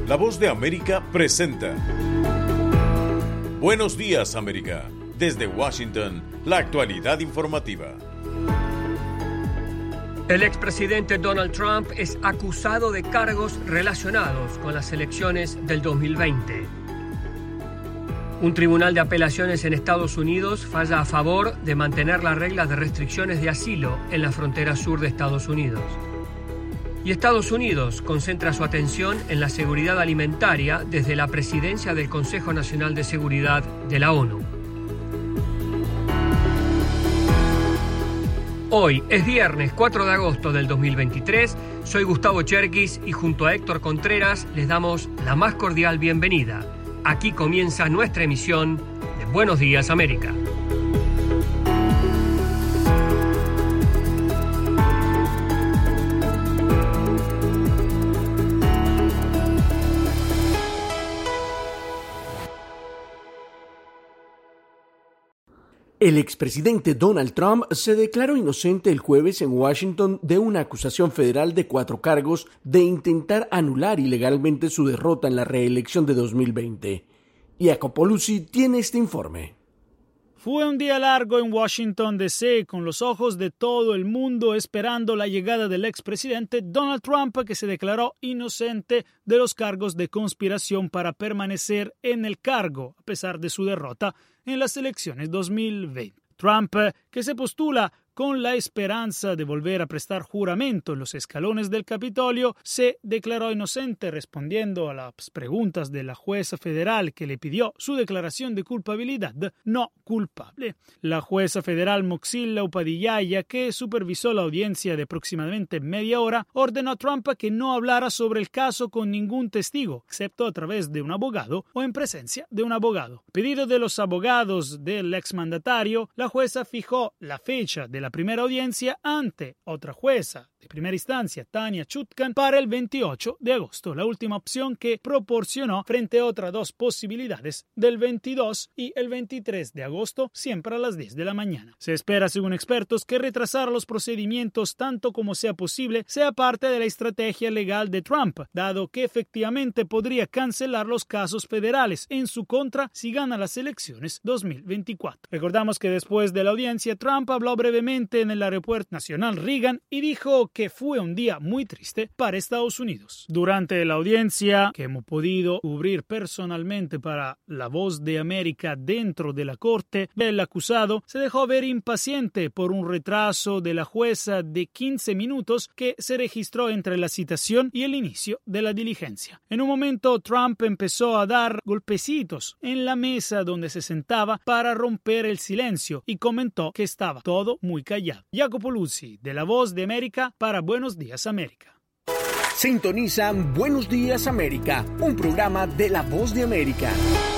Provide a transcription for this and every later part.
La Voz de América presenta Buenos Días, América. Desde Washington, la actualidad informativa. El expresidente Donald Trump es acusado de cargos relacionados con las elecciones del 2020. Un tribunal de apelaciones en Estados Unidos falla a favor de mantener las reglas de restricciones de asilo en la frontera sur de Estados Unidos. Y Estados Unidos concentra su atención en la seguridad alimentaria desde la presidencia del Consejo Nacional de Seguridad de la ONU. Hoy es viernes 4 de agosto del 2023, soy Gustavo Cherkis y junto a Héctor Contreras les damos la más cordial bienvenida. Aquí comienza nuestra emisión de Buenos Días, América. El expresidente Donald Trump se declaró inocente el jueves en Washington de una acusación federal de 4 cargos de intentar anular ilegalmente su derrota en la reelección de 2020. Jacopo Luzzi tiene este informe. Fue un día largo en Washington, D.C., con los ojos de todo el mundo esperando la llegada del expresidente Donald Trump, que se declaró inocente de los cargos de conspiración para permanecer en el cargo, a pesar de su derrota en las elecciones 2020. Trump, que se postula con la esperanza de volver a prestar juramento en los escalones del Capitolio, se declaró inocente respondiendo a las preguntas de la jueza federal que le pidió su declaración de culpabilidad no culpable. La jueza federal Moxila Upadhyaya, que supervisó la audiencia de aproximadamente media hora, ordenó a Trump que no hablara sobre el caso con ningún testigo, excepto a través de un abogado o en presencia de un abogado. A pedido de los abogados del exmandatario, la jueza fijó la fecha de la primera audiencia ante otra jueza de primera instancia, Tanya Chutkan, para el 28 de agosto, la última opción que proporcionó frente a otras 2 posibilidades del 22 y el 23 de agosto, siempre a las 10 de la mañana. Se espera, según expertos, que retrasar los procedimientos tanto como sea posible sea parte de la estrategia legal de Trump, dado que efectivamente podría cancelar los casos federales en su contra si gana las elecciones 2024. Recordamos que después de la audiencia, Trump habló brevemente en el Aeropuerto Nacional Reagan y dijo que fue un día muy triste para Estados Unidos. Durante la audiencia que hemos podido cubrir personalmente para La Voz de América dentro de la corte, el acusado se dejó ver impaciente por un retraso de la jueza de 15 minutos que se registró entre la citación y el inicio de la diligencia. En un momento, Trump empezó a dar golpecitos en la mesa donde se sentaba para romper el silencio y comentó que estaba todo muy callado. Jacopo Luzzi, de La Voz de América, para Buenos Días, América. Sintonizan Buenos Días, América, un programa de La Voz de América.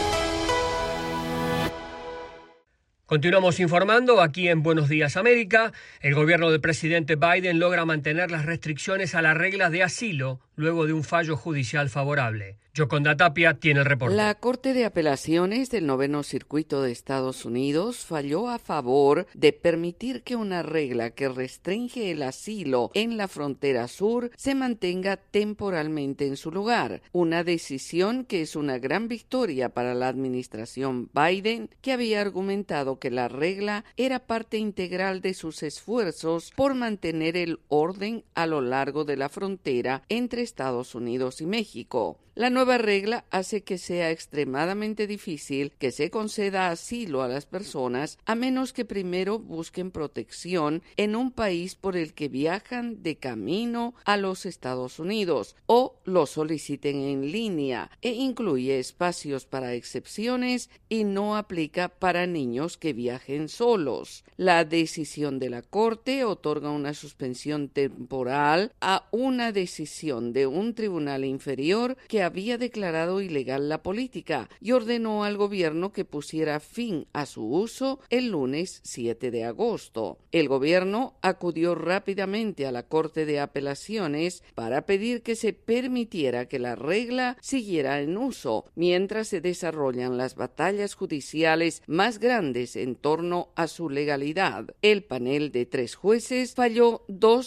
Continuamos informando aquí en Buenos Días, América. El gobierno del presidente Biden logra mantener las restricciones a las reglas de asilo luego de un fallo judicial favorable. Yoconda Tapia tiene el reporte. La Corte de Apelaciones del 9º Circuito de Estados Unidos falló a favor de permitir que una regla que restringe el asilo en la frontera sur se mantenga temporalmente en su lugar. Una decisión que es una gran victoria para la administración Biden, que había argumentado que la regla era parte integral de sus esfuerzos por mantener el orden a lo largo de la frontera entre Estados Unidos y México. La nueva regla hace que sea extremadamente difícil que se conceda asilo a las personas a menos que primero busquen protección en un país por el que viajan de camino a los Estados Unidos o lo soliciten en línea, e incluye espacios para excepciones y no aplica para niños que viajen solos. La decisión de la Corte otorga una suspensión temporal a una decisión de un tribunal inferior que había declarado ilegal la política y ordenó al gobierno que pusiera fin a su uso el lunes 7 de agosto. El gobierno acudió rápidamente a la Corte de Apelaciones para pedir que se permitiera que la regla siguiera en uso mientras se desarrollan las batallas judiciales más grandes discusiones en torno a su legalidad. El panel de 3 jueces falló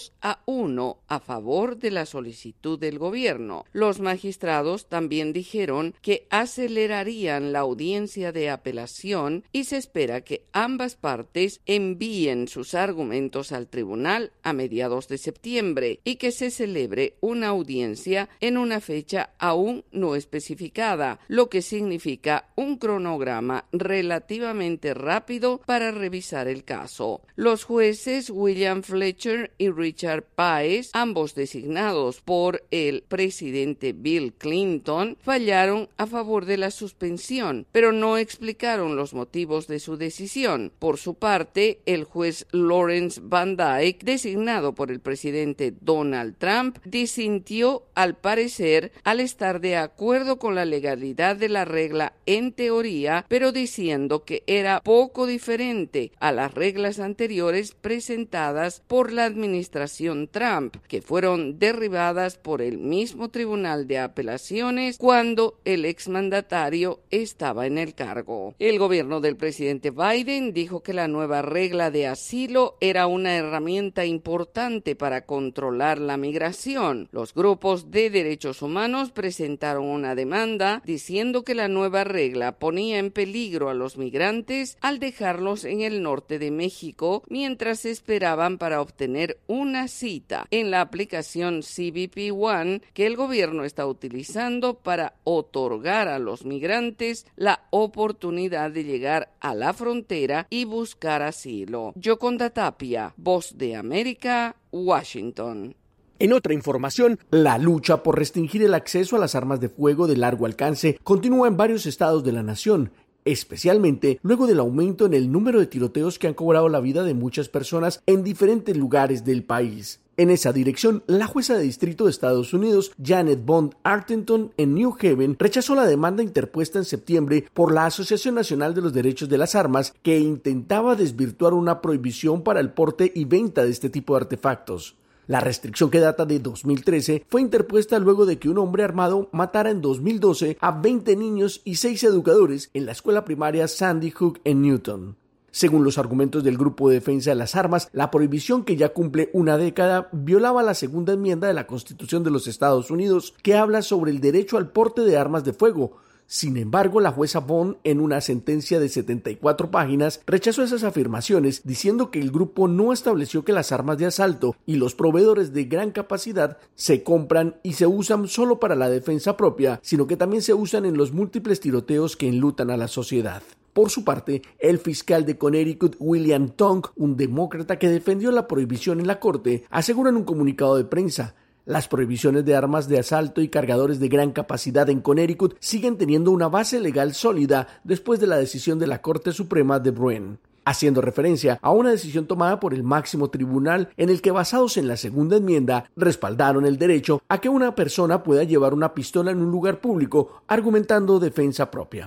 2-1 a favor de la solicitud del gobierno. Los magistrados también dijeron que acelerarían la audiencia de apelación y se espera que ambas partes envíen sus argumentos al tribunal a mediados de septiembre y que se celebre una audiencia en una fecha aún no especificada, lo que significa un cronograma relativamente rápido para revisar el caso. Los jueces William Fletcher y Richard Páez, ambos designados por el presidente Bill Clinton, fallaron a favor de la suspensión, pero no explicaron los motivos de su decisión. Por su parte, el juez Lawrence Van Dyke, designado por el presidente Donald Trump, disintió al parecer al estar de acuerdo con la legalidad de la regla en teoría, pero diciendo que era poco diferente a las reglas anteriores presentadas por la administración Trump, que fueron derribadas por el mismo Tribunal de Apelaciones cuando el exmandatario estaba en el cargo. El gobierno del presidente Biden dijo que la nueva regla de asilo era una herramienta importante para controlar la migración. Los grupos de derechos humanos presentaron una demanda diciendo que la nueva regla ponía en peligro a los migrantes al dejarlos en el norte de México mientras esperaban para obtener una cita en la aplicación CBP One que el gobierno está utilizando para otorgar a los migrantes la oportunidad de llegar a la frontera y buscar asilo. Yoconda Tapia, Voz de América, Washington. En otra información, la lucha por restringir el acceso a las armas de fuego de largo alcance continúa en varios estados de la nación, especialmente luego del aumento en el número de tiroteos que han cobrado la vida de muchas personas en diferentes lugares del país. En esa dirección, la jueza de distrito de Estados Unidos, Janet Bond Artenton, en New Haven, rechazó la demanda interpuesta en septiembre por la Asociación Nacional de los Derechos de las Armas, que intentaba desvirtuar una prohibición para el porte y venta de este tipo de artefactos. La restricción, que data de 2013, fue interpuesta luego de que un hombre armado matara en 2012 a 20 niños y 6 educadores en la escuela primaria Sandy Hook en Newton. Según los argumentos del Grupo de Defensa de las Armas, la prohibición, que ya cumple una década, violaba la segunda enmienda de la Constitución de los Estados Unidos, que habla sobre el derecho al porte de armas de fuego. Sin embargo, la jueza Bond, en una sentencia de 74 páginas, rechazó esas afirmaciones, diciendo que el grupo no estableció que las armas de asalto y los proveedores de gran capacidad se compran y se usan solo para la defensa propia, sino que también se usan en los múltiples tiroteos que enlutan a la sociedad. Por su parte, el fiscal de Connecticut, William Tong, un demócrata que defendió la prohibición en la corte, aseguró en un comunicado de prensa: las prohibiciones de armas de asalto y cargadores de gran capacidad en Connecticut siguen teniendo una base legal sólida después de la decisión de la Corte Suprema de Bruen, haciendo referencia a una decisión tomada por el máximo tribunal en el que, basados en la segunda enmienda, respaldaron el derecho a que una persona pueda llevar una pistola en un lugar público, argumentando defensa propia.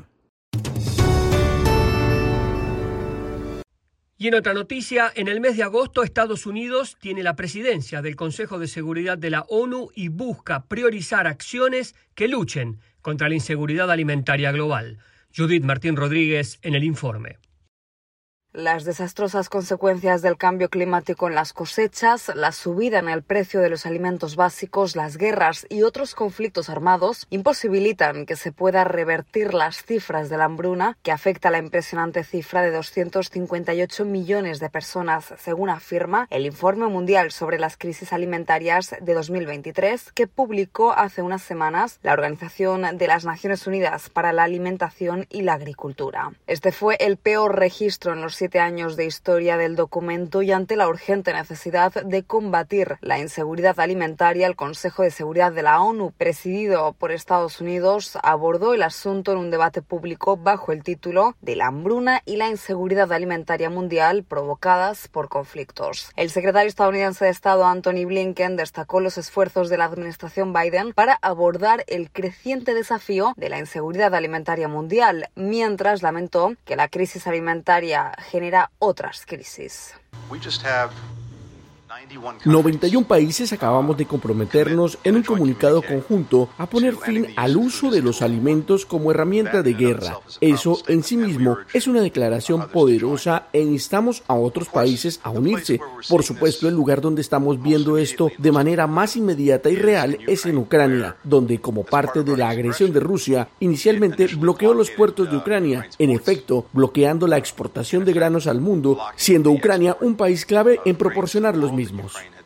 Y en otra noticia, en el mes de agosto, Estados Unidos tiene la presidencia del Consejo de Seguridad de la ONU y busca priorizar acciones que luchen contra la inseguridad alimentaria global. Judith Martín Rodríguez en el informe. Las desastrosas consecuencias del cambio climático en las cosechas, la subida en el precio de los alimentos básicos, las guerras y otros conflictos armados imposibilitan que se pueda revertir las cifras de la hambruna, que afecta a la impresionante cifra de 258 millones de personas, según afirma el Informe Mundial sobre las Crisis Alimentarias de 2023, que publicó hace unas semanas la Organización de las Naciones Unidas para la Alimentación y la Agricultura. Este fue el peor registro en los 7 años de historia del documento, y ante la urgente necesidad de combatir la inseguridad alimentaria, el Consejo de Seguridad de la ONU, presidido por Estados Unidos, abordó el asunto en un debate público bajo el título de la hambruna y la inseguridad alimentaria mundial provocadas por conflictos. El secretario estadounidense de Estado Antony Blinken destacó los esfuerzos de la administración Biden para abordar el creciente desafío de la inseguridad alimentaria mundial, mientras lamentó que la crisis alimentaria genera otras crisis. 91 países acabamos de comprometernos en un comunicado conjunto a poner fin al uso de los alimentos como herramienta de guerra. Eso en sí mismo es una declaración poderosa e instamos a otros países a unirse. Por supuesto, el lugar donde estamos viendo esto de manera más inmediata y real es en Ucrania, donde como parte de la agresión de Rusia, inicialmente bloqueó los puertos de Ucrania, en efecto, bloqueando la exportación de granos al mundo, siendo Ucrania un país clave en proporcionar los mismos.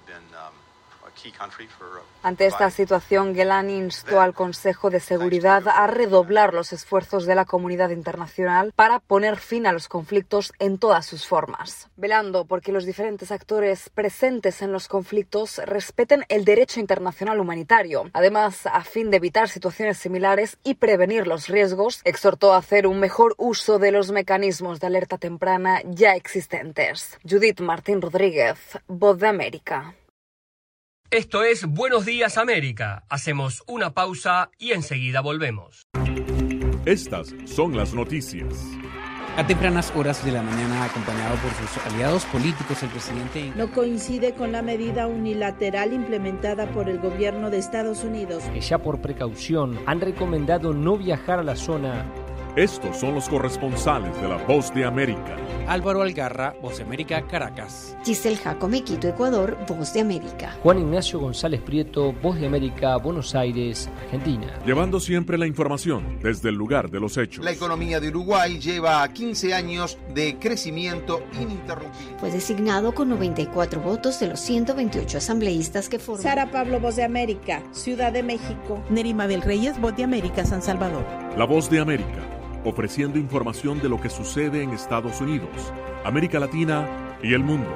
Ante esta situación, Guelan instó al Consejo de Seguridad a redoblar los esfuerzos de la comunidad internacional para poner fin a los conflictos en todas sus formas, velando porque los diferentes actores presentes en los conflictos respeten el derecho internacional humanitario. Además, a fin de evitar situaciones similares y prevenir los riesgos, exhortó a hacer un mejor uso de los mecanismos de alerta temprana ya existentes. Judith Martín Rodríguez, Voz de América. Esto es Buenos Días América. Hacemos una pausa y enseguida volvemos. Estas son las noticias. A tempranas horas de la mañana, acompañado por sus aliados políticos, el presidente no coincide con la medida unilateral implementada por el gobierno de Estados Unidos, que ya por precaución han recomendado no viajar a la zona. Estos son los corresponsales de La Voz de América. Álvaro Algarra, Voz de América, Caracas. Giselle Jacome, Quito, Ecuador, Voz de América. Juan Ignacio González Prieto, Voz de América, Buenos Aires, Argentina. Llevando siempre la información desde el lugar de los hechos. La economía de Uruguay lleva 15 años de crecimiento ininterrumpido. Fue designado con 94 votos de los 128 asambleístas que forman. Sara Pablo, Voz de América, Ciudad de México. Neri Mabel Reyes, Voz de América, San Salvador. La Voz de América, ofreciendo información de lo que sucede en Estados Unidos, América Latina y el mundo.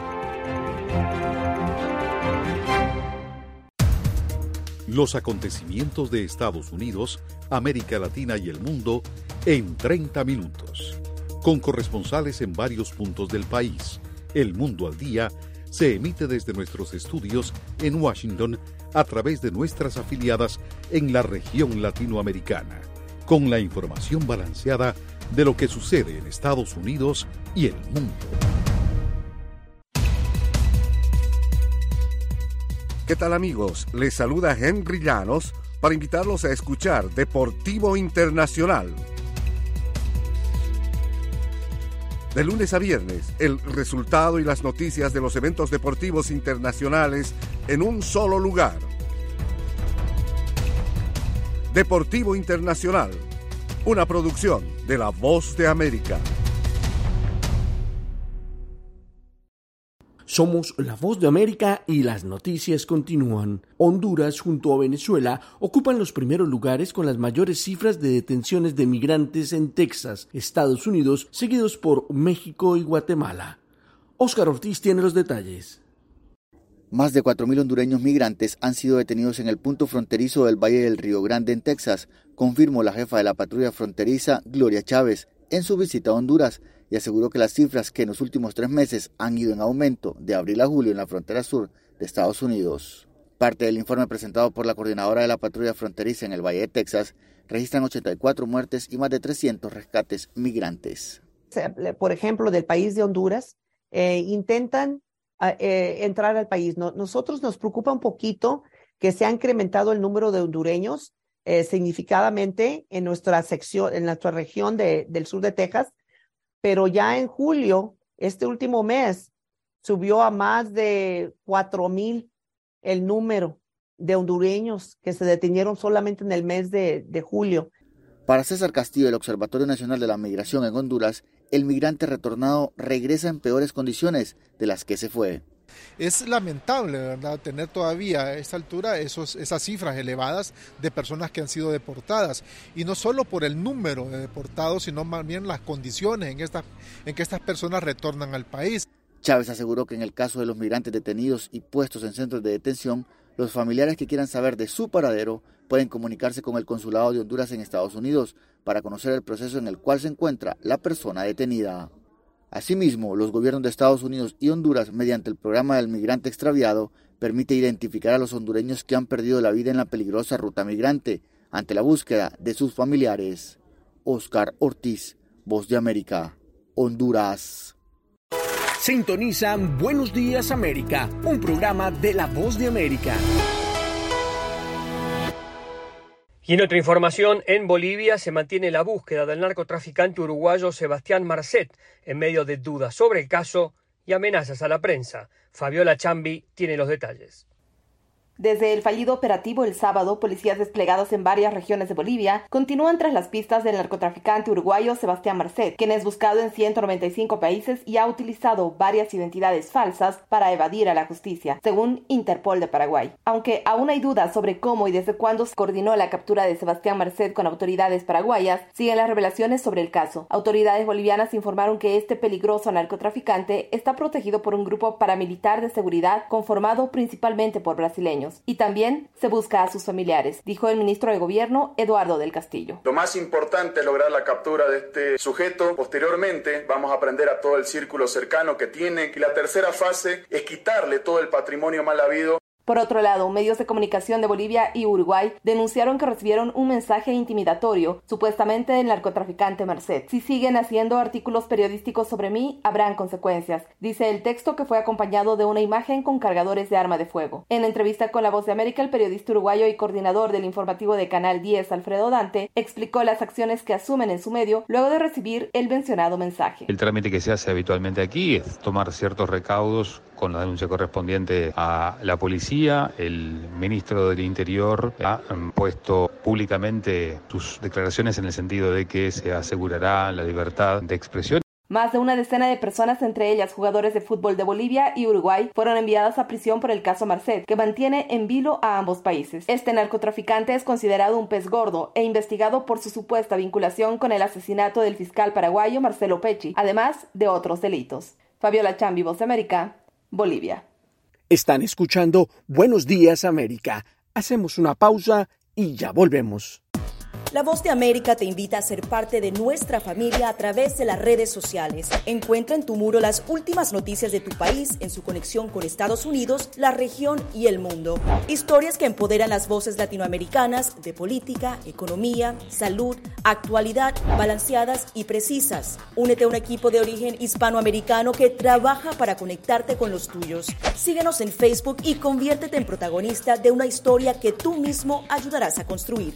Los acontecimientos de Estados Unidos, América Latina y el mundo en 30 minutos. Con corresponsales en varios puntos del país. El Mundo al Día se emite desde nuestros estudios en Washington a través de nuestras afiliadas en la región latinoamericana, con la información balanceada de lo que sucede en Estados Unidos y el mundo. ¿Qué tal, amigos? Les saluda Henry Llanos para invitarlos a escuchar Deportivo Internacional. De lunes a viernes, el resultado y las noticias de los eventos deportivos internacionales en un solo lugar. Deportivo Internacional, una producción de La Voz de América. Somos La Voz de América y las noticias continúan. Honduras, junto a Venezuela, ocupan los primeros lugares con las mayores cifras de detenciones de migrantes en Texas, Estados Unidos, seguidos por México y Guatemala. Óscar Ortiz tiene los detalles. Más de 4.000 hondureños migrantes han sido detenidos en el punto fronterizo del Valle del Río Grande en Texas, confirmó la jefa de la patrulla fronteriza, Gloria Chávez, en su visita a Honduras, y aseguró que las cifras que en los últimos 3 meses han ido en aumento de abril a julio en la frontera sur de Estados Unidos. Parte del informe presentado por la coordinadora de la patrulla fronteriza en el Valle de Texas registran 84 muertes y más de 300 rescates migrantes. Por ejemplo, del país de Honduras, intentan entrar al país. Nosotros nos preocupa un poquito que se ha incrementado el número de hondureños significativamente en nuestra sección, en nuestra región del sur de Texas, pero ya en julio, este último mes, subió a más de 4,000 el número de hondureños que se detenieron solamente en el mes de julio. Para César Castillo, del Observatorio Nacional de la Migración en Honduras, el migrante retornado regresa en peores condiciones de las que se fue. Es lamentable, ¿verdad?, tener todavía a esta altura esas cifras elevadas de personas que han sido deportadas, y no solo por el número de deportados, sino más bien las condiciones en que estas personas retornan al país. Chávez aseguró que en el caso de los migrantes detenidos y puestos en centros de detención, los familiares que quieran saber de su paradero pueden comunicarse con el Consulado de Honduras en Estados Unidos para conocer el proceso en el cual se encuentra la persona detenida. Asimismo, los gobiernos de Estados Unidos y Honduras, mediante el programa del migrante extraviado, permite identificar a los hondureños que han perdido la vida en la peligrosa ruta migrante, ante la búsqueda de sus familiares. Óscar Ortiz, Voz de América, Honduras. Sintonizan Buenos Días América, un programa de La Voz de América. Y en otra información, en Bolivia se mantiene la búsqueda del narcotraficante uruguayo Sebastián Marcet en medio de dudas sobre el caso y amenazas a la prensa. Fabiola Chambi tiene los detalles. Desde el fallido operativo el sábado, policías desplegados en varias regiones de Bolivia continúan tras las pistas del narcotraficante uruguayo Sebastián Marcet, quien es buscado en 195 países y ha utilizado varias identidades falsas para evadir a la justicia, según Interpol de Paraguay. Aunque aún hay dudas sobre cómo y desde cuándo se coordinó la captura de Sebastián Marcet con autoridades paraguayas, siguen las revelaciones sobre el caso. Autoridades bolivianas informaron que este peligroso narcotraficante está protegido por un grupo paramilitar de seguridad conformado principalmente por brasileños. Y también se busca a sus familiares, dijo el ministro de Gobierno, Eduardo del Castillo. Lo más importante es lograr la captura de este sujeto. Posteriormente vamos a prender a todo el círculo cercano que tiene. Y la tercera fase es quitarle todo el patrimonio mal habido. Por otro lado, medios de comunicación de Bolivia y Uruguay denunciaron que recibieron un mensaje intimidatorio, supuestamente del narcotraficante Marcet. Si siguen haciendo artículos periodísticos sobre mí, habrán consecuencias, dice el texto, que fue acompañado de una imagen con cargadores de arma de fuego. En entrevista con La Voz de América, el periodista uruguayo y coordinador del informativo de Canal 10, Alfredo Dante, explicó las acciones que asumen en su medio luego de recibir el mencionado mensaje. El trámite que se hace habitualmente aquí es tomar ciertos recaudos con la denuncia correspondiente a la policía. El ministro del Interior ha puesto públicamente sus declaraciones en el sentido de que se asegurará la libertad de expresión. Más de una decena de personas, entre ellas jugadores de fútbol de Bolivia y Uruguay, fueron enviadas a prisión por el caso Marcet, que mantiene en vilo a ambos países. Este narcotraficante es considerado un pez gordo e investigado por su supuesta vinculación con el asesinato del fiscal paraguayo Marcelo Pecci, además de otros delitos. Fabiola Chambi, Voz de América, Bolivia. Están escuchando Buenos Días América. Hacemos una pausa y ya volvemos. La Voz de América te invita a ser parte de nuestra familia a través de las redes sociales. Encuentra en tu muro las últimas noticias de tu país en su conexión con Estados Unidos, la región y el mundo. Historias que empoderan las voces latinoamericanas de política, economía, salud, actualidad, balanceadas y precisas. Únete a un equipo de origen hispanoamericano que trabaja para conectarte con los tuyos. Síguenos en Facebook y conviértete en protagonista de una historia que tú mismo ayudarás a construir.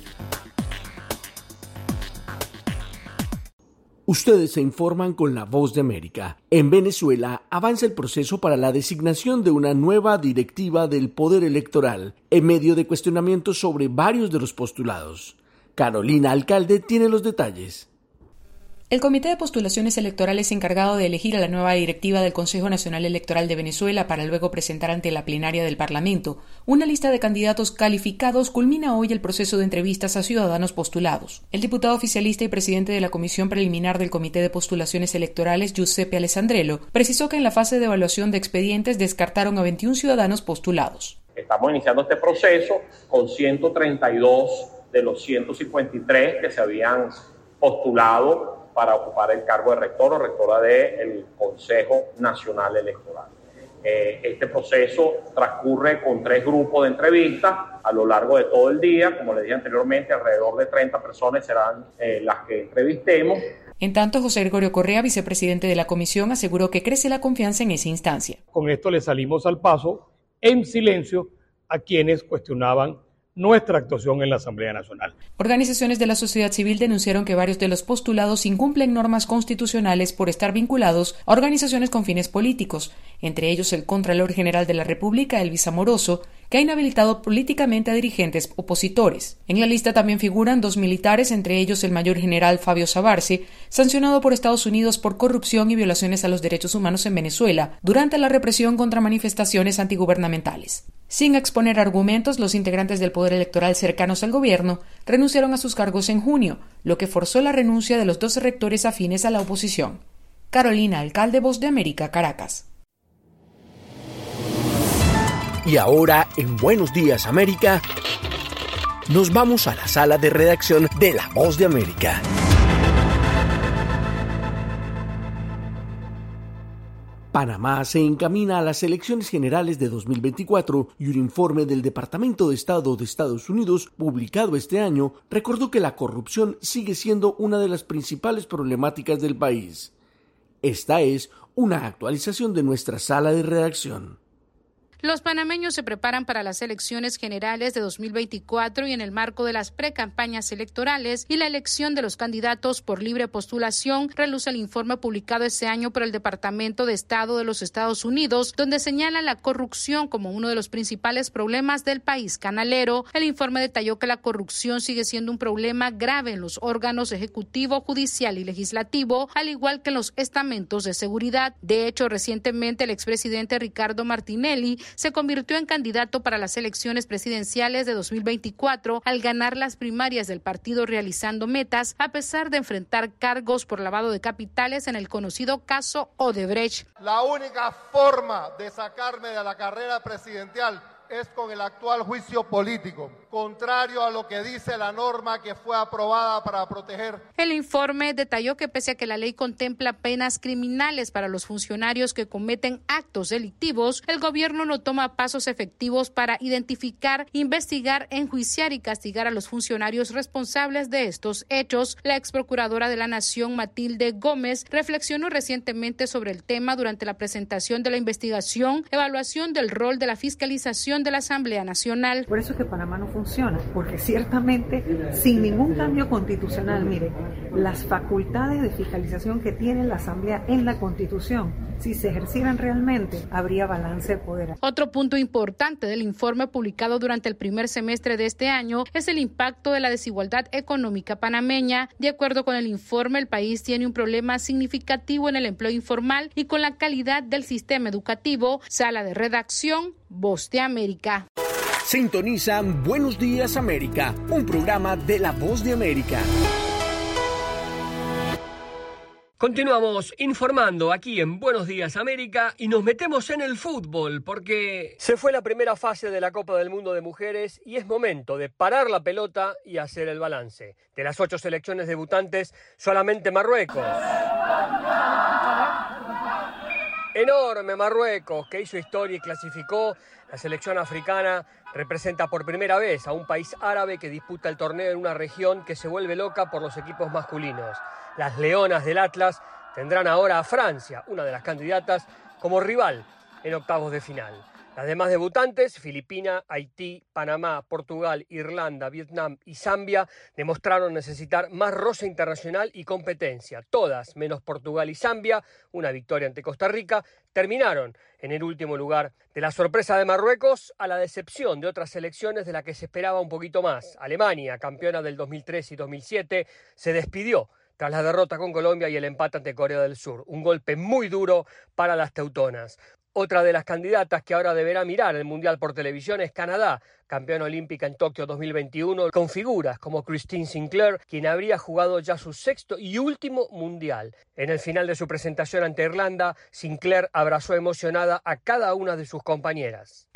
Ustedes se informan con La Voz de América. En Venezuela avanza el proceso para la designación de una nueva directiva del Poder Electoral, en medio de cuestionamientos sobre varios de los postulados. Carolina Alcalde tiene los detalles. El Comité de Postulaciones Electorales encargado de elegir a la nueva directiva del Consejo Nacional Electoral de Venezuela para luego presentar ante la plenaria del Parlamento una lista de candidatos calificados culmina hoy el proceso de entrevistas a ciudadanos postulados. El diputado oficialista y presidente de la Comisión Preliminar del Comité de Postulaciones Electorales, Giuseppe Alessandrello, precisó que en la fase de evaluación de expedientes descartaron a 21 ciudadanos postulados. Estamos iniciando este proceso con 132 de los 153 que se habían postulado para ocupar el cargo de rector o rectora del Consejo Nacional Electoral. Este proceso transcurre con 3 grupos de entrevistas a lo largo de todo el día. Como les dije anteriormente, alrededor de 30 personas serán las que entrevistemos. En tanto, José Gregorio Correa, vicepresidente de la comisión, aseguró que crece la confianza en esa instancia. Con esto le salimos al paso en silencio a quienes cuestionaban nuestra actuación en la Asamblea Nacional. Organizaciones de la sociedad civil denunciaron que varios de los postulados incumplen normas constitucionales por estar vinculados a organizaciones con fines políticos, entre ellos el Contralor General de la República, Elvis Amoroso, que ha inhabilitado políticamente a dirigentes opositores. En la lista también figuran 2 militares, entre ellos el mayor general Fabio Savarsi, sancionado por Estados Unidos por corrupción y violaciones a los derechos humanos en Venezuela durante la represión contra manifestaciones antigubernamentales. Sin exponer argumentos, los integrantes del Poder Electoral cercanos al gobierno renunciaron a sus cargos en junio, lo que forzó la renuncia de los 12 rectores afines a la oposición. Carolina Alcalde, Voz de América, Caracas. Y ahora, en Buenos Días América, nos vamos a la sala de redacción de La Voz de América. Panamá se encamina a las elecciones generales de 2024 y un informe del Departamento de Estado de Estados Unidos, publicado este año, recordó que la corrupción sigue siendo una de las principales problemáticas del país. Esta es una actualización de nuestra sala de redacción. Los panameños se preparan para las elecciones generales de 2024 y en el marco de las precampañas electorales y la elección de los candidatos por libre postulación, reluce el informe publicado este año por el Departamento de Estado de los Estados Unidos, donde señala la corrupción como uno de los principales problemas del país canalero. El informe detalló que la corrupción sigue siendo un problema grave en los órganos ejecutivo, judicial y legislativo, al igual que en los estamentos de seguridad. De hecho, recientemente el expresidente Ricardo Martinelli se convirtió en candidato para las elecciones presidenciales de 2024 al ganar las primarias del partido realizando metas a pesar de enfrentar cargos por lavado de capitales en el conocido caso Odebrecht. La única forma de sacarme de la carrera presidencial es con el actual juicio político, contrario a lo que dice la norma que fue aprobada para proteger. El informe detalló que pese a que la ley contempla penas criminales para los funcionarios que cometen actos delictivos, el gobierno no toma pasos efectivos para identificar, investigar, enjuiciar y castigar a los funcionarios responsables de estos hechos. La ex procuradora de la Nación, Matilde Gómez, reflexionó recientemente sobre el tema durante la presentación de la investigación, evaluación del rol de la fiscalización de la Asamblea Nacional. Por eso es que Panamá no funciona, porque ciertamente sin ningún cambio constitucional, mire, las facultades de fiscalización que tiene la Asamblea en la Constitución, si se ejercieran realmente, habría balance de poder. Otro punto importante del informe publicado durante el primer semestre de este año es el impacto de la desigualdad económica panameña. De acuerdo con el informe, el país tiene un problema significativo en el empleo informal y con la calidad del sistema educativo. Sala de redacción, Voz de América. Sintonizan Buenos Días América, un programa de La Voz de América. Continuamos informando aquí en Buenos Días América y nos metemos en el fútbol porque se fue la primera fase de la Copa del Mundo de Mujeres y es momento de parar la pelota y hacer el balance. De las 8 selecciones debutantes, solamente Marruecos. Enorme Marruecos, que hizo historia y clasificó. La selección africana representa por primera vez a un país árabe que disputa el torneo en una región que se vuelve loca por los equipos masculinos. Las Leonas del Atlas tendrán ahora a Francia, una de las candidatas, como rival en octavos de final. Las demás debutantes, Filipinas, Haití, Panamá, Portugal, Irlanda, Vietnam y Zambia, demostraron necesitar más roce internacional y competencia. Todas, menos Portugal y Zambia, una victoria ante Costa Rica, terminaron en el último lugar. De la sorpresa de Marruecos a la decepción de otras selecciones de la que se esperaba un poquito más. Alemania, campeona del 2003 y 2007, se despidió tras la derrota con Colombia y el empate ante Corea del Sur. Un golpe muy duro para las teutonas. Otra de las candidatas que ahora deberá mirar el Mundial por televisión es Canadá, campeona olímpica en Tokio 2021, con figuras como Christine Sinclair, quien habría jugado ya su 6º y último Mundial. En el final de su presentación ante Irlanda, Sinclair abrazó emocionada a cada una de sus compañeras.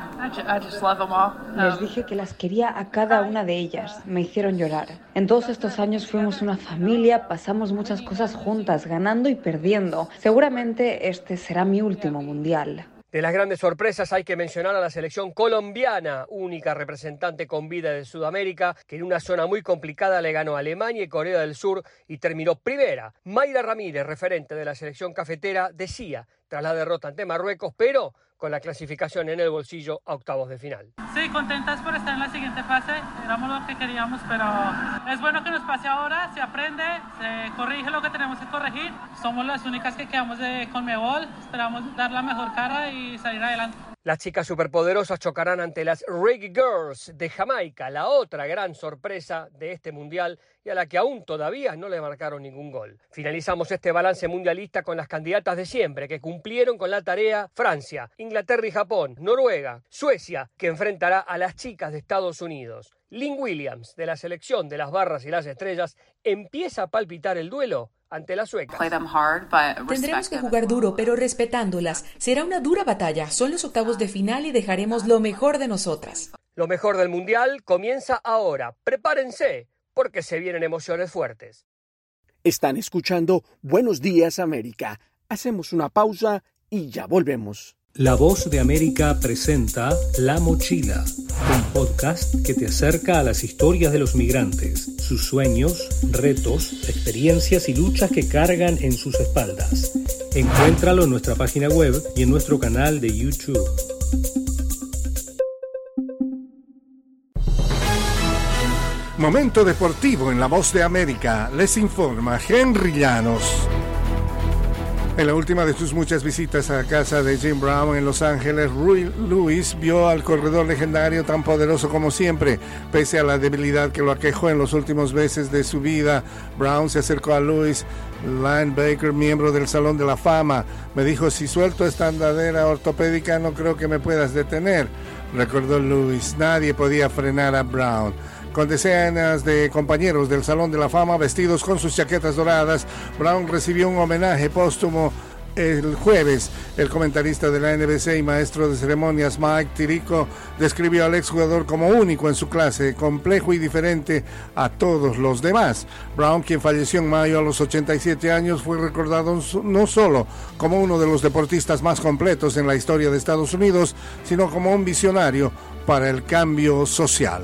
Les dije que las quería a cada una de ellas, me hicieron llorar. En todos estos años fuimos una familia, pasamos muchas cosas juntas, ganando y perdiendo. Seguramente este será mi último Mundial. De las grandes sorpresas hay que mencionar a la selección colombiana, única representante con vida de Sudamérica, que en una zona muy complicada le ganó a Alemania y Corea del Sur y terminó primera. Mayra Ramírez, referente de la selección cafetera, decía, tras la derrota ante Marruecos, pero con la clasificación en el bolsillo a octavos de final. Sí, contentas por estar en la siguiente fase, éramos lo que queríamos, pero es bueno que nos pase ahora, se aprende, se corrige lo que tenemos que corregir, somos las únicas que quedamos de Conmebol, esperamos dar la mejor cara y salir adelante. Las chicas superpoderosas chocarán ante las Reggae Girls de Jamaica, la otra gran sorpresa de este mundial y a la que aún todavía no le marcaron ningún gol. Finalizamos este balance mundialista con las candidatas de siempre que cumplieron con la tarea: Francia, Inglaterra y Japón, Noruega, Suecia, que enfrentará a las chicas de Estados Unidos. Lynn Williams, de la selección de las barras y las estrellas, empieza a palpitar el duelo ante las suecas. Tendremos que jugar duro, pero respetándolas. Será una dura batalla. Son los octavos de final y dejaremos lo mejor de nosotras. Lo mejor del Mundial comienza ahora. Prepárense, porque se vienen emociones fuertes. Están escuchando Buenos Días América. Hacemos una pausa y ya volvemos. La Voz de América presenta La Mochila, un podcast que te acerca a las historias de los migrantes, sus sueños, retos, experiencias y luchas que cargan en sus espaldas. Encuéntralo en nuestra página web y en nuestro canal de YouTube. Momento deportivo en La Voz de América. Les informa Henry Llanos. En la última de sus muchas visitas a casa de Jim Brown en Los Ángeles, Rui Lewis vio al corredor legendario tan poderoso como siempre. Pese a la debilidad que lo aquejó en los últimos meses de su vida, Brown se acercó a Lewis. Lane Baker, miembro del Salón de la Fama, me dijo: si suelto esta andadera ortopédica no creo que me puedas detener. Recordó Lewis, nadie podía frenar a Brown. Con decenas de compañeros del Salón de la Fama vestidos con sus chaquetas doradas, Brown recibió un homenaje póstumo el jueves. El comentarista de la NBC y maestro de ceremonias Mike Tirico describió al exjugador como único en su clase, complejo y diferente a todos los demás. Brown, quien falleció en mayo a los 87 años, fue recordado no solo como uno de los deportistas más completos en la historia de Estados Unidos, sino como un visionario para el cambio social.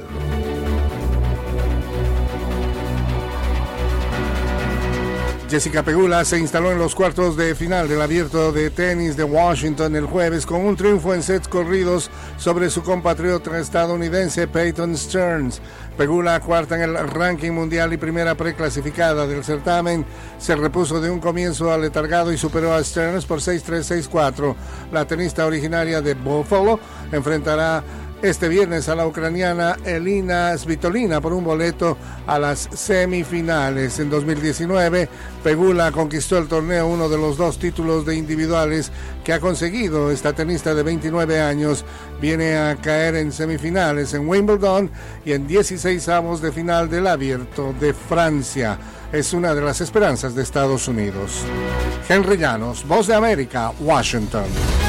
Jessica Pegula se instaló en los cuartos de final del Abierto de Tenis de Washington el jueves con un triunfo en sets corridos sobre su compatriota estadounidense Peyton Stearns. Pegula, cuarta en el ranking mundial y primera preclasificada del certamen, se repuso de un comienzo aletargado y superó a Stearns por 6-3, 6-4. La tenista originaria de Buffalo enfrentará este viernes a la ucraniana Elina Svitolina por un boleto a las semifinales. En 2019, Pegula conquistó el torneo, uno de los dos títulos de individuales que ha conseguido esta tenista de 29 años. Viene a caer en semifinales en Wimbledon y en 16avos de final del Abierto de Francia. Es una de las esperanzas de Estados Unidos. Henry Llanos, Voz de América, Washington.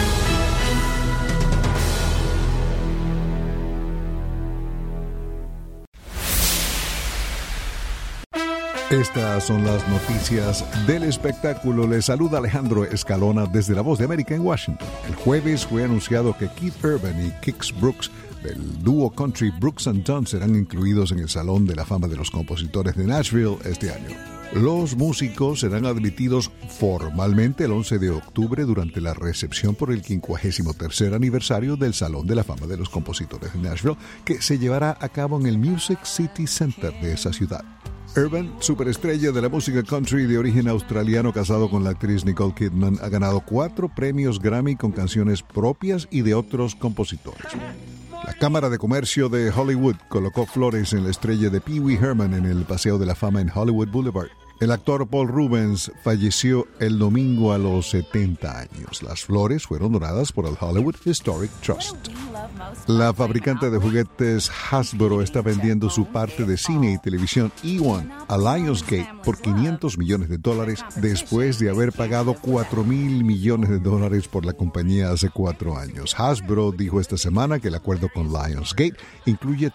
Estas son las noticias del espectáculo. Les saluda Alejandro Escalona desde La Voz de América en Washington. El jueves fue anunciado que Keith Urban y Kix Brooks del dúo country Brooks & Dunn serán incluidos en el Salón de la Fama de los Compositores de Nashville este año. Los músicos serán admitidos formalmente el 11 de octubre durante la recepción por el 53 aniversario del Salón de la Fama de los Compositores de Nashville, que se llevará a cabo en el Music City Center de esa ciudad. Urban, superestrella de la música country de origen australiano, casado con la actriz Nicole Kidman, ha ganado 4 premios Grammy con canciones propias y de otros compositores. La Cámara de Comercio de Hollywood colocó flores en la estrella de Pee Wee Herman en el Paseo de la Fama en Hollywood Boulevard. El actor Paul Rubens falleció el domingo a los 70 años. Las flores fueron donadas por el Hollywood Historic Trust. La fabricante de juguetes Hasbro está vendiendo su parte de cine y televisión E1 a Lionsgate por $500 millones después de haber pagado $4,000 millones por la compañía hace 4 años. Hasbro dijo esta semana que el acuerdo con Lionsgate incluye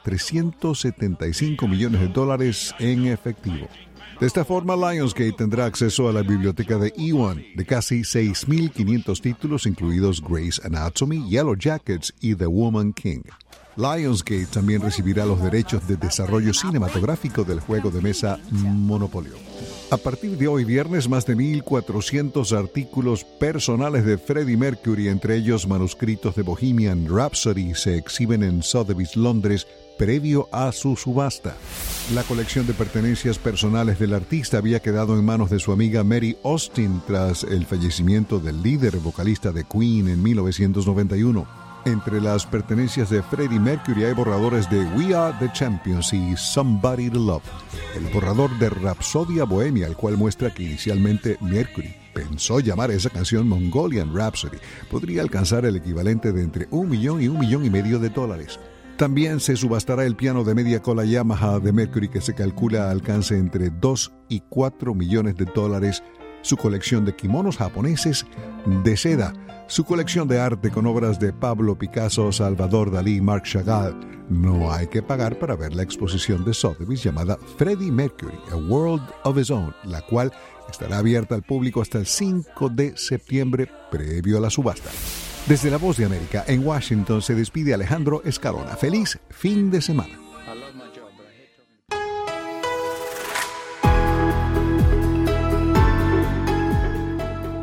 $375 millones en efectivo. De esta forma, Lionsgate tendrá acceso a la biblioteca de E1 de casi 6,500 títulos, incluidos Grey's Anatomy, Yellow Jackets y The Woman King. Lionsgate también recibirá los derechos de desarrollo cinematográfico del juego de mesa Monopolio. A partir de hoy viernes, más de 1,400 artículos personales de Freddie Mercury, entre ellos manuscritos de Bohemian Rhapsody, se exhiben en Sotheby's, Londres, previo a su subasta. La colección de pertenencias personales del artista había quedado en manos de su amiga Mary Austin tras el fallecimiento del líder vocalista de Queen en 1991. Entre las pertenencias de Freddie Mercury hay borradores de We Are the Champions y Somebody to Love. El borrador de Rhapsodia Bohemia, el cual muestra que inicialmente Mercury pensó llamar a esa canción Mongolian Rhapsody, podría alcanzar el equivalente de entre $1 millón y $1,5 millones. También se subastará el piano de media cola Yamaha de Mercury, que se calcula alcance entre $2 y $4 millones, su colección de kimonos japoneses de seda, su colección de arte con obras de Pablo Picasso, Salvador Dalí y Marc Chagall. No hay que pagar para ver la exposición de Sotheby's llamada Freddie Mercury, A World of His Own, la cual estará abierta al público hasta el 5 de septiembre, previo a la subasta. Desde La Voz de América, en Washington, se despide Alejandro Escalona. ¡Feliz fin de semana!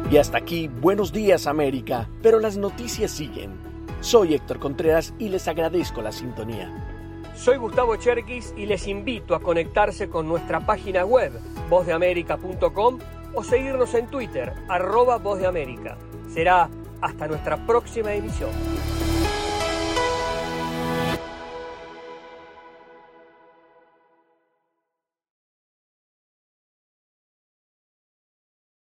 Y hasta aquí, Buenos Días América, pero las noticias siguen. Soy Héctor Contreras y les agradezco la sintonía. Soy Gustavo Cherkis y les invito a conectarse con nuestra página web, vozdeamerica.com, o seguirnos en Twitter, @vozdeamerica. Será hasta nuestra próxima emisión.